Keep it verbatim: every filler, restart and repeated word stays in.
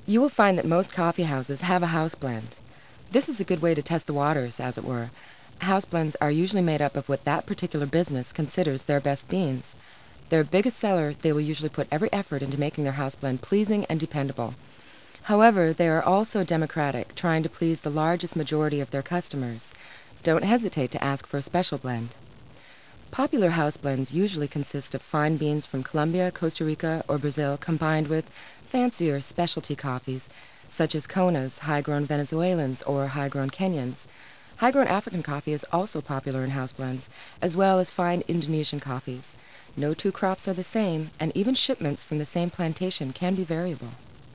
You will find that most coffee houses have a house blend. This is a good way to test the waters, as it were. House blends are usually made up of what that particular business considers their best beans. Their biggest seller, they will usually put every effort into making their house blend pleasing and dependable. However, they are also democratic, trying to please the largest majority of their customers. Don't hesitate to ask for a special blend. Popular house blends usually consist of fine beans from Colombia, Costa Rica, or Brazil combined with fancier specialty coffees, such as Konas, high-grown Venezuelans, or high-grown Kenyans. High-grown African coffee is also popular in house blends, as well as fine Indonesian coffees. No two crops are the same, and even shipments from the same plantation can be variable.